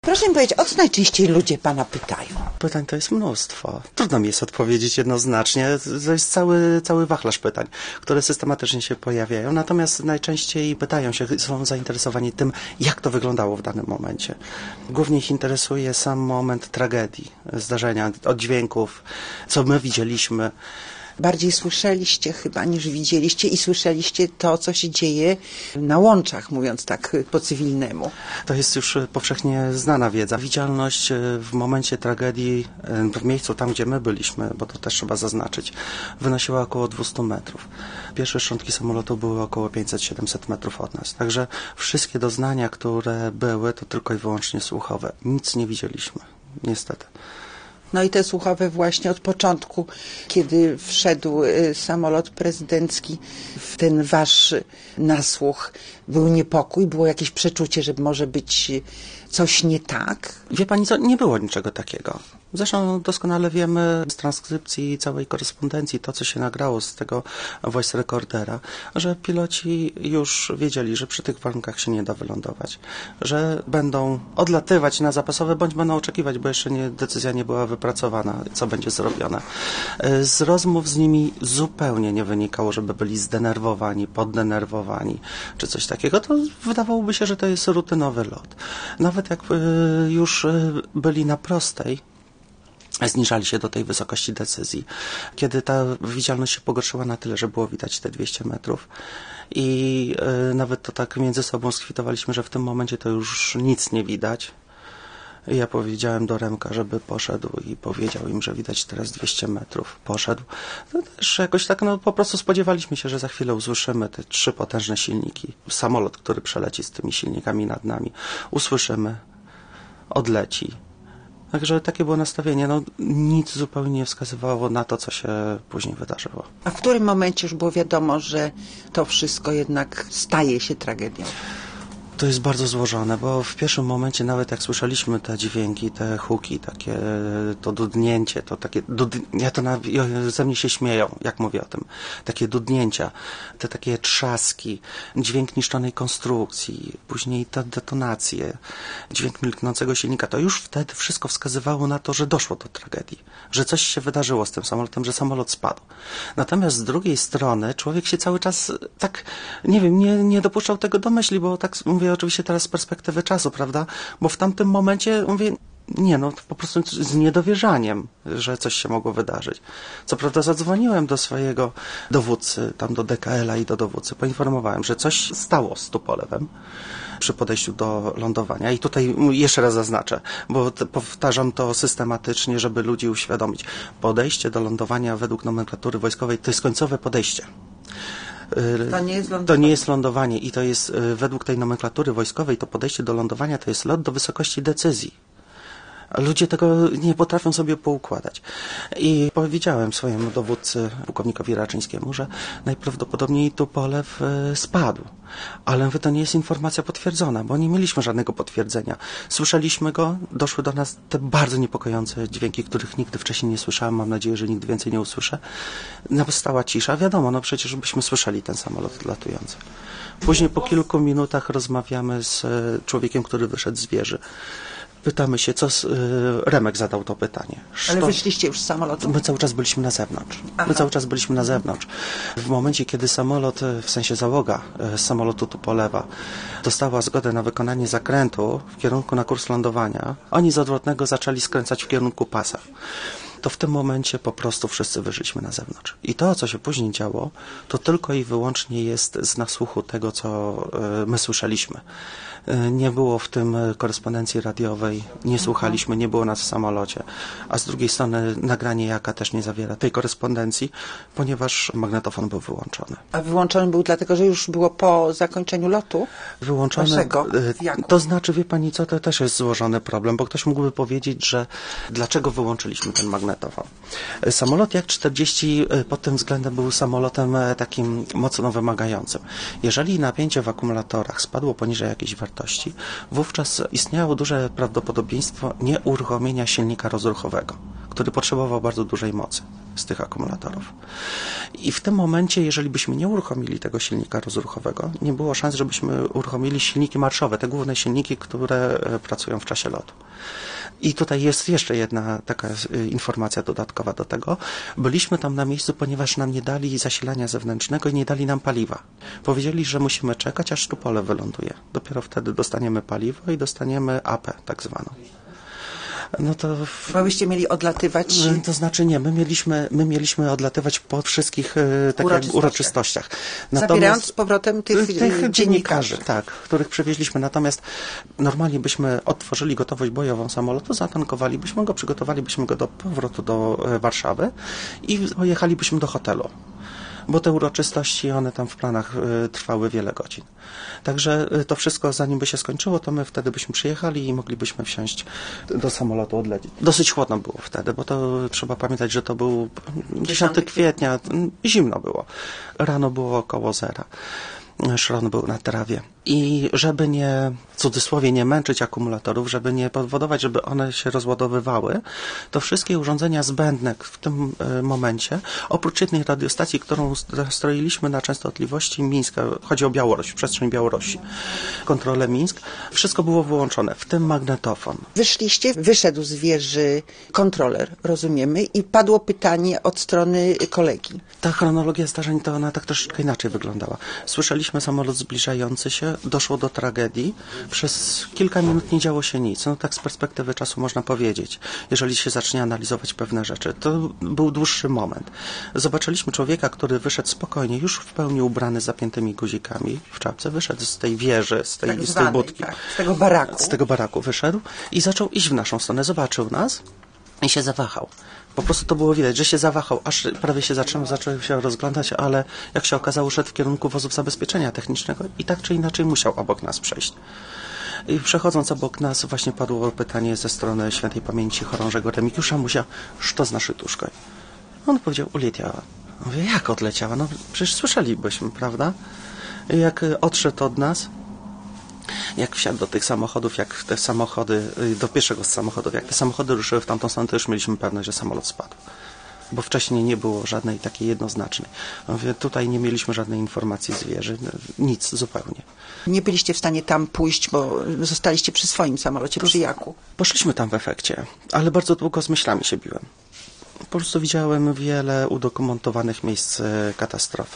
Proszę mi powiedzieć, o co najczęściej ludzie pana pytają? Pytań to jest mnóstwo. Trudno mi jest odpowiedzieć jednoznacznie. To jest cały wachlarz pytań, które systematycznie się pojawiają. Natomiast najczęściej pytają się, są zainteresowani tym, jak to wyglądało w danym momencie. Głównie ich interesuje sam moment tragedii, zdarzenia, od dźwięków, co my widzieliśmy. Bardziej słyszeliście chyba niż widzieliście i słyszeliście to, co się dzieje na łączach, mówiąc tak po cywilnemu. To jest już powszechnie znana wiedza. Widzialność w momencie tragedii, w miejscu tam, gdzie my byliśmy, bo to też trzeba zaznaczyć, wynosiła około 200 metrów. Pierwsze szczątki samolotu były około 500-700 metrów od nas. Także wszystkie doznania, które były, to tylko i wyłącznie słuchowe. Nic nie widzieliśmy, niestety. No i te słuchowe właśnie od początku, kiedy wszedł samolot prezydencki w ten wasz nasłuch, był niepokój, było jakieś przeczucie, że może być coś nie tak? Wie pani co, nie było niczego takiego. Zresztą doskonale wiemy z transkrypcji całej korespondencji, to co się nagrało z tego voice recordera, że piloci już wiedzieli, że przy tych warunkach się nie da wylądować, że będą odlatywać na zapasowe, bądź będą oczekiwać, bo jeszcze decyzja nie była wypracowana, co będzie zrobione. Z rozmów z nimi zupełnie nie wynikało, żeby byli zdenerwowani, poddenerwowani, czy coś takiego. To wydawałoby się, że to jest rutynowy lot. Nawet jak już byli na prostej, zniżali się do tej wysokości decyzji. Kiedy ta widzialność się pogorszyła na tyle, że było widać te 200 metrów i nawet to tak między sobą skwitowaliśmy, że w tym momencie to już nic nie widać. I ja powiedziałem do Remka, żeby poszedł i powiedział im, że widać teraz 200 metrów. Poszedł. To też jakoś tak, po prostu spodziewaliśmy się, że za chwilę usłyszymy te 3 potężne silniki. Samolot, który przeleci z tymi silnikami nad nami. Usłyszymy. Odleci. Także takie było nastawienie. Nic zupełnie nie wskazywało na to, co się później wydarzyło. A w którym momencie już było wiadomo, że to wszystko jednak staje się tragedią? To jest bardzo złożone, bo w pierwszym momencie, nawet jak słyszeliśmy te dźwięki, te huki, takie to dudnięcie, to takie, ze mnie się śmieją, jak mówię o tym, takie dudnięcia, te takie trzaski, dźwięk niszczonej konstrukcji, później te detonacje, dźwięk milknącego silnika, to już wtedy wszystko wskazywało na to, że doszło do tragedii, że coś się wydarzyło z tym samolotem, że samolot spadł. Natomiast z drugiej strony człowiek się cały czas tak, nie wiem, nie dopuszczał tego do myśli, bo tak mówię oczywiście teraz z perspektywy czasu, prawda? Bo w tamtym momencie mówię, po prostu z niedowierzaniem, że coś się mogło wydarzyć. Co prawda zadzwoniłem do swojego dowódcy, tam do DKL-a i do dowódcy, poinformowałem, że coś stało z Tupolewem przy podejściu do lądowania. I tutaj jeszcze raz zaznaczę, bo powtarzam to systematycznie, żeby ludzi uświadomić. Podejście do lądowania według nomenklatury wojskowej to jest końcowe podejście. To nie jest lądowanie i to jest według tej nomenklatury wojskowej, to podejście do lądowania to jest lot do wysokości decyzji. Ludzie tego nie potrafią sobie poukładać. I powiedziałem swojemu dowódcy, pułkownikowi Raczyńskiemu, że najprawdopodobniej Tupolew spadł. Ale to nie jest informacja potwierdzona, bo nie mieliśmy żadnego potwierdzenia. Słyszeliśmy go, doszły do nas te bardzo niepokojące dźwięki, których nigdy wcześniej nie słyszałem. Mam nadzieję, że nigdy więcej nie usłyszę. Nastała cisza. Wiadomo, przecież byśmy słyszeli ten samolot odlatujący. Później po kilku minutach rozmawiamy z człowiekiem, który wyszedł z wieży. Pytamy się, Remek zadał to pytanie. Ale wyszliście już z samolotu? My cały czas byliśmy na zewnątrz. W momencie, kiedy samolot, w sensie załoga z samolotu Tupolewa dostała zgodę na wykonanie zakrętu w kierunku na kurs lądowania, oni z odwrotnego zaczęli skręcać w kierunku pasa. To w tym momencie po prostu wszyscy wyszliśmy na zewnątrz. I to, co się później działo, to tylko i wyłącznie jest z nasłuchu tego, co my słyszeliśmy. Nie było w tym korespondencji radiowej, nie słuchaliśmy, nie było nas w samolocie. A z drugiej strony nagranie jaka też nie zawiera tej korespondencji, ponieważ magnetofon był wyłączony. A wyłączony był dlatego, że już było po zakończeniu lotu? Wyłączony. Waszego? To znaczy, wie pani co, to też jest złożony problem, bo ktoś mógłby powiedzieć, że dlaczego wyłączyliśmy ten magnetofon. Samolot Jak-40 pod tym względem był samolotem takim mocno wymagającym. Jeżeli napięcie w akumulatorach spadło poniżej jakiejś wartości, wówczas istniało duże prawdopodobieństwo nieuruchomienia silnika rozruchowego, który potrzebował bardzo dużej mocy z tych akumulatorów. I w tym momencie, jeżeli byśmy nie uruchomili tego silnika rozruchowego, nie było szans, żebyśmy uruchomili silniki marszowe, te główne silniki, które pracują w czasie lotu. I tutaj jest jeszcze jedna taka informacja dodatkowa do tego. Byliśmy tam na miejscu, ponieważ nam nie dali zasilania zewnętrznego i nie dali nam paliwa. Powiedzieli, że musimy czekać, aż Tupolew wyląduje. Dopiero wtedy dostaniemy paliwo i dostaniemy AP tak zwaną. No to... Bo byście mieli odlatywać? To znaczy nie, my mieliśmy odlatywać po wszystkich uroczystościach. Zabierając z powrotem tych dziennikarzy. Tak, których przywieźliśmy. Natomiast normalnie byśmy otworzyli gotowość bojową samolotu, zatankowalibyśmy go, przygotowalibyśmy go do powrotu do Warszawy i pojechalibyśmy do hotelu. Bo te uroczystości, one tam w planach trwały wiele godzin. Także to wszystko, zanim by się skończyło, to my wtedy byśmy przyjechali i moglibyśmy wsiąść do samolotu, odlecieć. Dosyć chłodno było wtedy, bo to trzeba pamiętać, że to był 10 kwietnia, zimno było. Rano było około zera. Szron był na trawie. I żeby nie, w cudzysłowie, nie męczyć akumulatorów, żeby nie powodować, żeby one się rozładowywały, to wszystkie urządzenia zbędne w tym momencie, oprócz jednej radiostacji, którą stroiliśmy na częstotliwości Mińska, chodzi o Białoruś, przestrzeń Białorusi, kontrolę Mińsk, wszystko było wyłączone, w tym magnetofon. Wyszedł z wieży kontroler, rozumiemy, i padło pytanie od strony kolegi. Ta chronologia zdarzeń, to ona tak troszeczkę inaczej wyglądała. Słyszeliśmy samolot zbliżający się, doszło do tragedii. Przez kilka minut nie działo się nic. No tak z perspektywy czasu można powiedzieć, jeżeli się zacznie analizować pewne rzeczy. To był dłuższy moment. Zobaczyliśmy człowieka, który wyszedł spokojnie, już w pełni ubrany z zapiętymi guzikami w czapce, wyszedł z tej wieży, z tej budki. Tak, z tego baraku. Z tego baraku wyszedł i zaczął iść w naszą stronę. Zobaczył nas i się zawahał. Po prostu to było widać, że się zawahał, aż prawie się zaczął się rozglądać, ale jak się okazało, szedł w kierunku wozów zabezpieczenia technicznego i tak czy inaczej musiał obok nas przejść. I przechodząc obok nas właśnie padło pytanie ze strony świętej pamięci chorążego Remigiusza Muzia, co z naszej tuszkoj? On powiedział, uleciała. Mówię, jak odleciała? No przecież słyszelibyśmy, prawda? I jak odszedł od nas, jak wsiadł do tych samochodów, jak te samochody, do pierwszego z samochodów, jak te samochody ruszyły w tamtą stronę, to już mieliśmy pewność, że samolot spadł. Bo wcześniej nie było żadnej takiej jednoznacznej. Mówię, tutaj nie mieliśmy żadnej informacji z wieży, nic zupełnie. Nie byliście w stanie tam pójść, bo zostaliście przy swoim samolocie, przy Jaku. Poszliśmy tam w efekcie, ale bardzo długo z myślami się biłem. Po prostu widziałem wiele udokumentowanych miejsc katastrofy.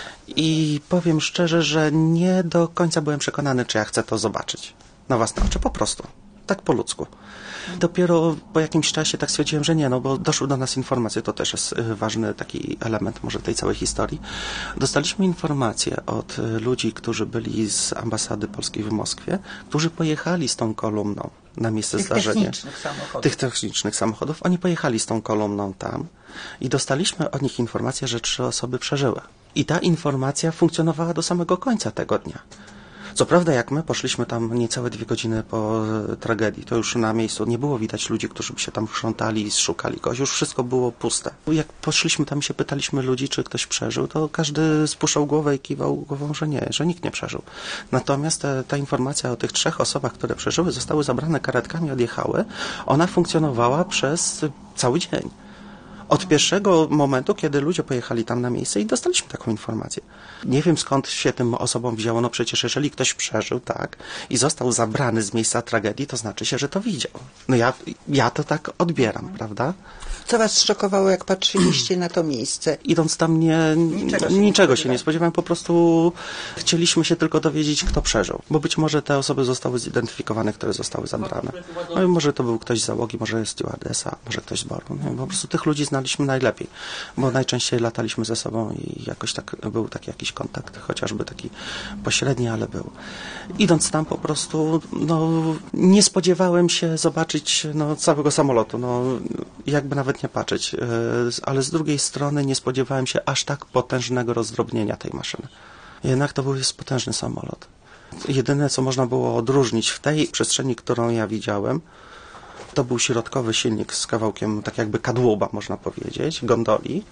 I powiem szczerze, że nie do końca byłem przekonany, czy ja chcę to zobaczyć na własne oczy, po prostu, tak po ludzku. Dopiero po jakimś czasie tak stwierdziłem, że nie, no bo doszły do nas informacje, to też jest ważny taki element może tej całej historii. Dostaliśmy informacje od ludzi, którzy byli z ambasady polskiej w Moskwie, którzy pojechali z tą kolumną na miejsce zdarzenia. Tych technicznych samochodów. Oni pojechali z tą kolumną tam i dostaliśmy od nich informację, że 3 osoby przeżyły. I ta informacja funkcjonowała do samego końca tego dnia. Co prawda, jak my poszliśmy tam niecałe 2 godziny po tragedii, to już na miejscu nie było widać ludzi, którzy by się tam chrzątali i szukali kogoś. Już wszystko było puste. Jak poszliśmy tam i się pytaliśmy ludzi, czy ktoś przeżył, to każdy spuszczał głowę i kiwał głową, że nie, że nikt nie przeżył. Natomiast ta informacja o tych 3 osobach, które przeżyły, zostały zabrane karetkami, odjechały. Ona funkcjonowała przez cały dzień. Od pierwszego momentu, kiedy ludzie pojechali tam na miejsce i dostaliśmy taką informację. Nie wiem, skąd się tym osobom wzięło, no przecież jeżeli ktoś przeżył, tak, i został zabrany z miejsca tragedii, to znaczy się, że to widział. No ja to tak odbieram, prawda? Co was szokowało, jak patrzyliście na to miejsce? Idąc tam niczego się nie spodziewałem, po prostu chcieliśmy się tylko dowiedzieć, kto przeżył. Bo być może te osoby zostały zidentyfikowane, które zostały zabrane. No i może to był ktoś z załogi, może stewardesa, może ktoś z baru. No, po prostu tych ludzi znaliśmy najlepiej, bo najczęściej lataliśmy ze sobą i jakoś tak był taki jakiś kontakt, chociażby taki pośredni, ale był. Idąc tam po prostu, no, nie spodziewałem się zobaczyć całego samolotu, jakby nawet nie patrzeć, ale z drugiej strony nie spodziewałem się aż tak potężnego rozdrobnienia tej maszyny. Jednak to był potężny samolot. Jedyne, co można było odróżnić w tej przestrzeni, którą ja widziałem, to był środkowy silnik z kawałkiem, tak jakby kadłuba, można powiedzieć, gondoli,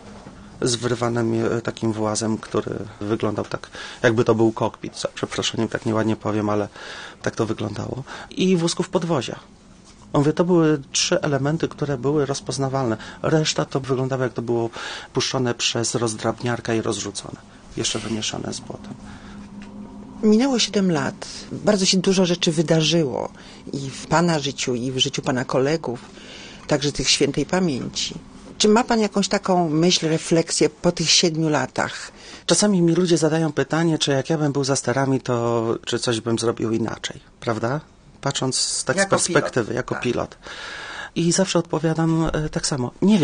z wyrwanym takim włazem, który wyglądał tak, jakby to był kokpit. Za przeproszeniem, tak nieładnie powiem, ale tak to wyglądało. I wózków podwozia. Mówię, to były 3 elementy, które były rozpoznawalne. Reszta to wyglądało, jak to było puszczone przez rozdrabniarka i rozrzucone. Jeszcze wymieszane z błotem. Minęło 7 lat. Bardzo się dużo rzeczy wydarzyło i w pana życiu, i w życiu pana kolegów, także tych świętej pamięci. Czy ma pan jakąś taką myśl, refleksję po tych 7 latach? Czasami mi ludzie zadają pytanie, czy jak ja bym był za sterami, to czy coś bym zrobił inaczej, prawda? Patrząc tak z perspektywy, jako pilot. I zawsze odpowiadam tak samo. Nie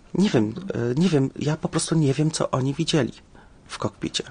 wiem. Ja po prostu nie wiem, co oni widzieli w kokpicie.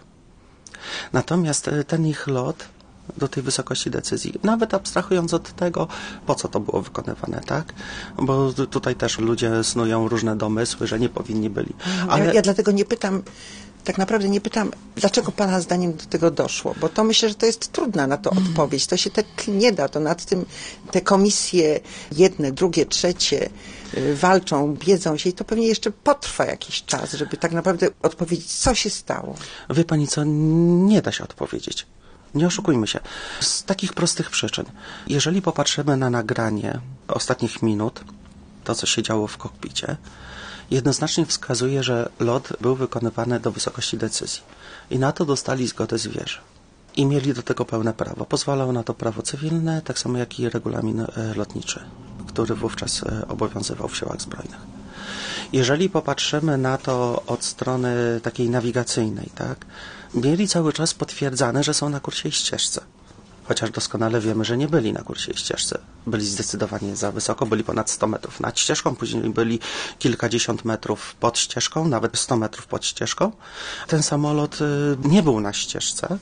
Natomiast ten ich lot do tej wysokości decyzji, nawet abstrahując od tego, po co to było wykonywane, tak? Bo tutaj też ludzie snują różne domysły, że nie powinni byli. Ale ja dlatego nie pytam, tak naprawdę nie pytam, dlaczego pana zdaniem do tego doszło, bo to myślę, że to jest trudna na to odpowiedź. To się tak nie da, to nad tym te komisje jedne, drugie, trzecie walczą, biedzą się i to pewnie jeszcze potrwa jakiś czas, żeby tak naprawdę odpowiedzieć, co się stało. Wie pani co, nie da się odpowiedzieć. Nie oszukujmy się. Z takich prostych przyczyn. Jeżeli popatrzymy na nagranie ostatnich minut, to co się działo w kokpicie, jednoznacznie wskazuje, że lot był wykonywany do wysokości decyzji. I na to dostali zgodę z wieży. I mieli do tego pełne prawo. Pozwalał na to prawo cywilne, tak samo jak i regulamin lotniczy, który wówczas obowiązywał w siłach zbrojnych. Jeżeli popatrzymy na to od strony takiej nawigacyjnej, tak, mieli cały czas potwierdzane, że są na kursie i ścieżce. Chociaż doskonale wiemy, że nie byli na kursie i ścieżce. Byli zdecydowanie za wysoko, byli ponad 100 metrów nad ścieżką, później byli kilkadziesiąt metrów pod ścieżką, nawet 100 metrów pod ścieżką. Ten samolot nie był na ścieżce,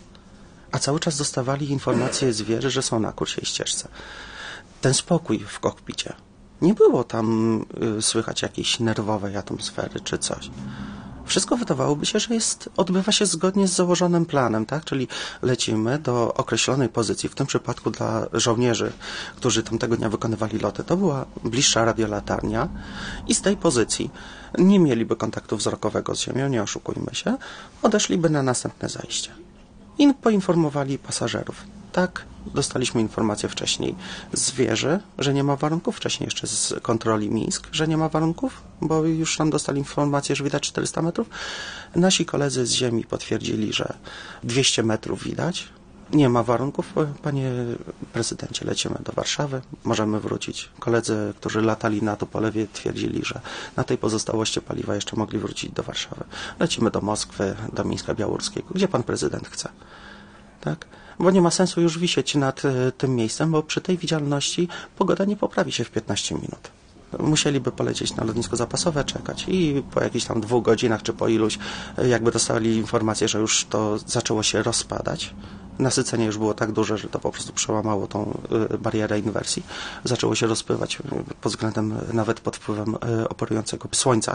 a cały czas dostawali informacje z wieży, że są na kursie i ścieżce. Ten spokój w kokpicie. Nie było tam słychać jakiejś nerwowej atmosfery czy coś. Wszystko wydawałoby się, że odbywa się zgodnie z założonym planem, tak? Czyli lecimy do określonej pozycji. W tym przypadku dla żołnierzy, którzy tamtego dnia wykonywali loty, to była bliższa radiolatarnia i z tej pozycji nie mieliby kontaktu wzrokowego z ziemią, nie oszukujmy się, odeszliby na następne zajście. I poinformowali pasażerów. Tak, dostaliśmy informację wcześniej z wieży, że nie ma warunków, wcześniej jeszcze z kontroli Mińsk, że nie ma warunków, bo już nam dostali informację, że widać 400 metrów. Nasi koledzy z ziemi potwierdzili, że 200 metrów widać, nie ma warunków. Panie prezydencie, lecimy do Warszawy, możemy wrócić. Koledzy, którzy latali na Tupolewie, twierdzili, że na tej pozostałości paliwa jeszcze mogli wrócić do Warszawy. Lecimy do Moskwy, do Mińska Białorusskiego, gdzie pan prezydent chce. Tak? Bo nie ma sensu już wisieć nad tym miejscem, bo przy tej widzialności pogoda nie poprawi się w 15 minut. Musieliby polecieć na lotnisko zapasowe, czekać i po jakichś tam 2 godzinach, czy po iluś, jakby dostali informację, że już to zaczęło się rozpadać. Nasycenie już było tak duże, że to po prostu przełamało tą barierę inwersji. Zaczęło się rozpływać pod względem, nawet pod wpływem operującego słońca.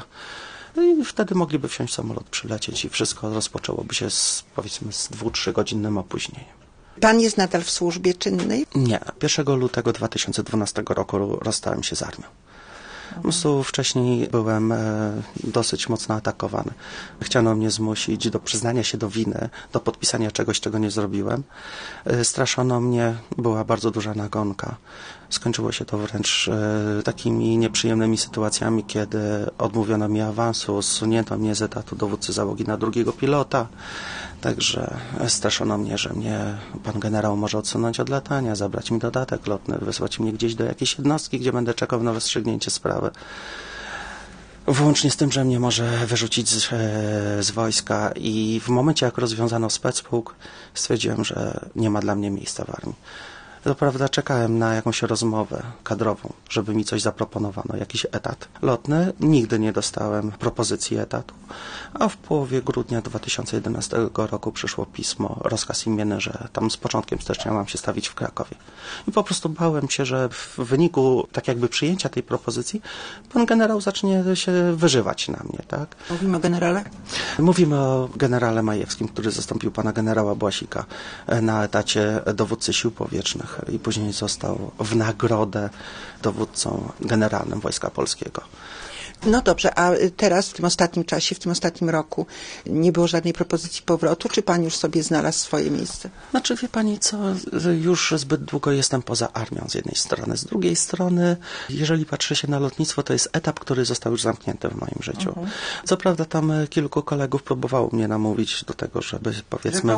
I wtedy mogliby wsiąść w samolot, przylecieć i wszystko rozpoczęłoby się powiedzmy z 2-3 godzinnym opóźnieniem. Pan jest nadal w służbie czynnej? Nie. 1 lutego 2012 roku rozstałem się z armią. Po prostu wcześniej byłem dosyć mocno atakowany. Chciano mnie zmusić do przyznania się do winy, do podpisania czegoś, czego nie zrobiłem. Straszono mnie, była bardzo duża nagonka. Skończyło się to wręcz takimi nieprzyjemnymi sytuacjami, kiedy odmówiono mi awansu, zsunięto mnie z etatu dowódcy załogi na drugiego pilota. Także straszono mnie, że mnie pan generał może odsunąć od latania, zabrać mi dodatek lotny, wysłać mnie gdzieś do jakiejś jednostki, gdzie będę czekał na rozstrzygnięcie sprawy. Włącznie z tym, że mnie może wyrzucić z wojska i w momencie, jak rozwiązano specpułk, stwierdziłem, że nie ma dla mnie miejsca w armii. To prawda, czekałem na jakąś rozmowę kadrową, żeby mi coś zaproponowano, jakiś etat lotny. Nigdy nie dostałem propozycji etatu, a w połowie grudnia 2011 roku przyszło pismo, rozkaz imienny, że tam z początkiem stycznia mam się stawić w Krakowie. I po prostu bałem się, że w wyniku tak jakby przyjęcia tej propozycji pan generał zacznie się wyżywać na mnie, tak? Mówimy o generale? Mówimy o generale Majewskim, który zastąpił pana generała Błasika na etacie dowódcy sił powietrznych i później został w nagrodę dowódcą generalnym Wojska Polskiego. No dobrze, a teraz w tym ostatnim czasie, w tym ostatnim roku nie było żadnej propozycji powrotu, czy pan już sobie znalazł swoje miejsce? Znaczy, wie pani co, już zbyt długo jestem poza armią z jednej strony. Z drugiej strony, jeżeli patrzy się na lotnictwo, to jest etap, który został już zamknięty w moim życiu. Co prawda tam kilku kolegów próbowało mnie namówić do tego, żeby powiedzmy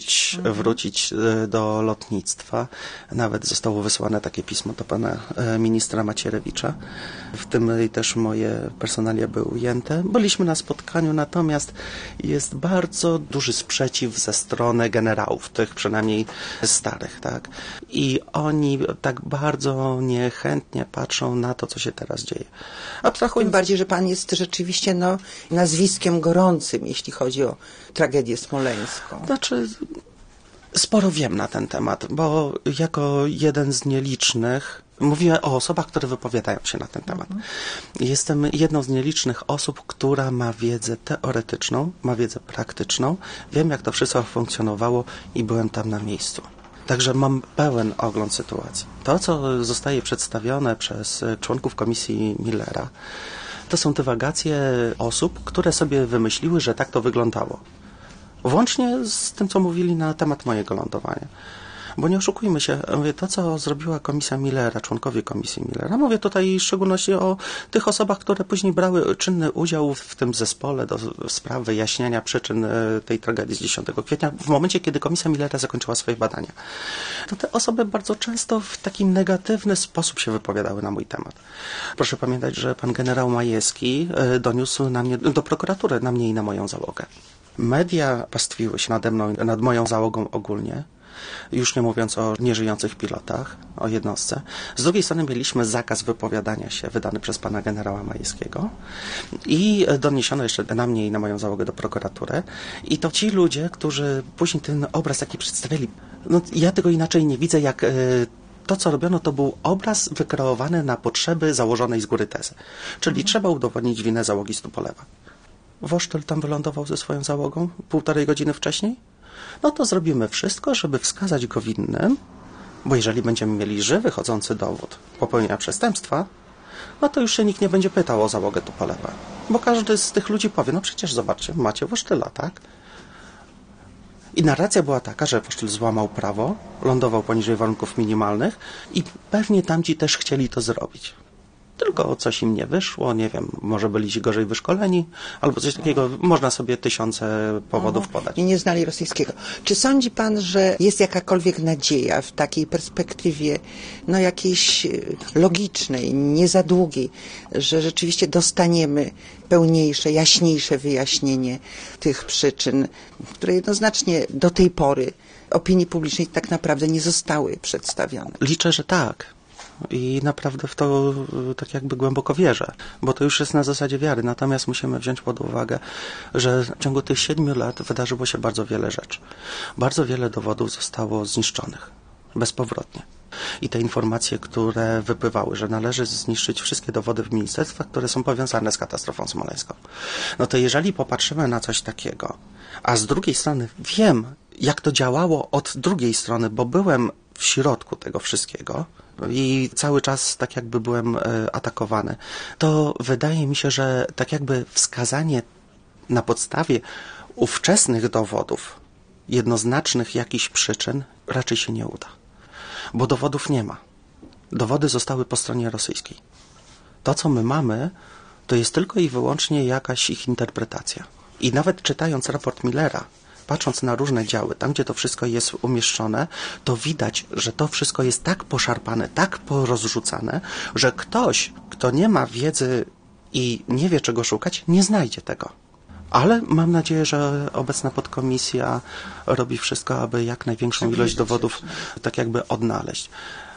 wrócić do lotnictwa. Nawet zostało wysłane takie pismo do pana ministra Macierewicza. W tym też moje personalia były ujęte. Byliśmy na spotkaniu, natomiast jest bardzo duży sprzeciw ze strony generałów, tych przynajmniej starych, tak? I oni tak bardzo niechętnie patrzą na to, co się teraz dzieje. Tym bardziej, że pan jest rzeczywiście nazwiskiem gorącym, jeśli chodzi o tragedię smoleńską. Znaczy, sporo wiem na ten temat, bo jako jeden z nielicznych, mówię o osobach, które wypowiadają się na ten temat. Jestem jedną z nielicznych osób, która ma wiedzę teoretyczną, ma wiedzę praktyczną. Wiem, jak to wszystko funkcjonowało i byłem tam na miejscu. Także mam pełen ogląd sytuacji. To, co zostaje przedstawione przez członków komisji Millera, to są dywagacje osób, które sobie wymyśliły, że tak to wyglądało. Włącznie z tym, co mówili na temat mojego lądowania. Bo nie oszukujmy się, mówię, to co zrobiła komisja Millera, członkowie komisji Millera, mówię tutaj w szczególności o tych osobach, które później brały czynny udział w tym zespole do spraw wyjaśniania przyczyn tej tragedii z 10 kwietnia, w momencie, kiedy komisja Millera zakończyła swoje badania. To te osoby bardzo często w taki negatywny sposób się wypowiadały na mój temat. Proszę pamiętać, że pan generał Majewski doniósł na mnie, do prokuratury, na mnie i na moją załogę. Media pastwiły się nade mną, nad moją załogą ogólnie, już nie mówiąc o nieżyjących pilotach, o jednostce. Z drugiej strony mieliśmy zakaz wypowiadania się wydany przez pana generała Majewskiego i doniesiono jeszcze na mnie i na moją załogę do prokuratury. I to ci ludzie, którzy później ten obraz taki przedstawiali, no ja tego inaczej nie widzę, jak to, co robiono, to był obraz wykreowany na potrzeby założonej z góry tezy. Czyli trzeba udowodnić winę załogi Stupolewa. Wosztyl tam wylądował ze swoją załogą 1,5 godziny wcześniej? No to zrobimy wszystko, żeby wskazać go winnym, bo jeżeli będziemy mieli żywy chodzący dowód popełnienia przestępstwa, no to już się nikt nie będzie pytał o załogę Tupolewa. Bo każdy z tych ludzi powie, no przecież zobaczcie, macie Wosztyla, tak? I narracja była taka, że Wosztyl złamał prawo, lądował poniżej warunków minimalnych i pewnie tamci też chcieli to zrobić. Tylko coś im nie wyszło, nie wiem, może byli gorzej wyszkoleni, albo coś takiego, można sobie tysiące powodów podać. I nie znali rosyjskiego. Czy sądzi pan, że jest jakakolwiek nadzieja w takiej perspektywie, no jakiejś logicznej, nie za długiej, że rzeczywiście dostaniemy pełniejsze, jaśniejsze wyjaśnienie tych przyczyn, które jednoznacznie do tej pory opinii publicznej tak naprawdę nie zostały przedstawione? Liczę, że tak. I naprawdę w to tak jakby głęboko wierzę, bo to już jest na zasadzie wiary. Natomiast musimy wziąć pod uwagę, że w ciągu tych 7 lat wydarzyło się bardzo wiele rzeczy. Bardzo wiele dowodów zostało zniszczonych bezpowrotnie. I te informacje, które wypływały, że należy zniszczyć wszystkie dowody w ministerstwach, które są powiązane z katastrofą smoleńską. No to jeżeli popatrzymy na coś takiego, a z drugiej strony wiem, jak to działało od drugiej strony, bo byłem w środku tego wszystkiego i cały czas tak jakby byłem atakowany, to wydaje mi się, że tak jakby wskazanie na podstawie ówczesnych dowodów, jednoznacznych jakichś przyczyn, raczej się nie uda. Bo dowodów nie ma. Dowody zostały po stronie rosyjskiej. To, co my mamy, to jest tylko i wyłącznie jakaś ich interpretacja. I nawet czytając raport Millera, patrząc na różne działy, tam gdzie to wszystko jest umieszczone, to widać, że to wszystko jest tak poszarpane, tak porozrzucane, że ktoś, kto nie ma wiedzy i nie wie czego szukać, nie znajdzie tego. Ale mam nadzieję, że obecna podkomisja robi wszystko, aby jak największą ilość dowodów tak jakby odnaleźć.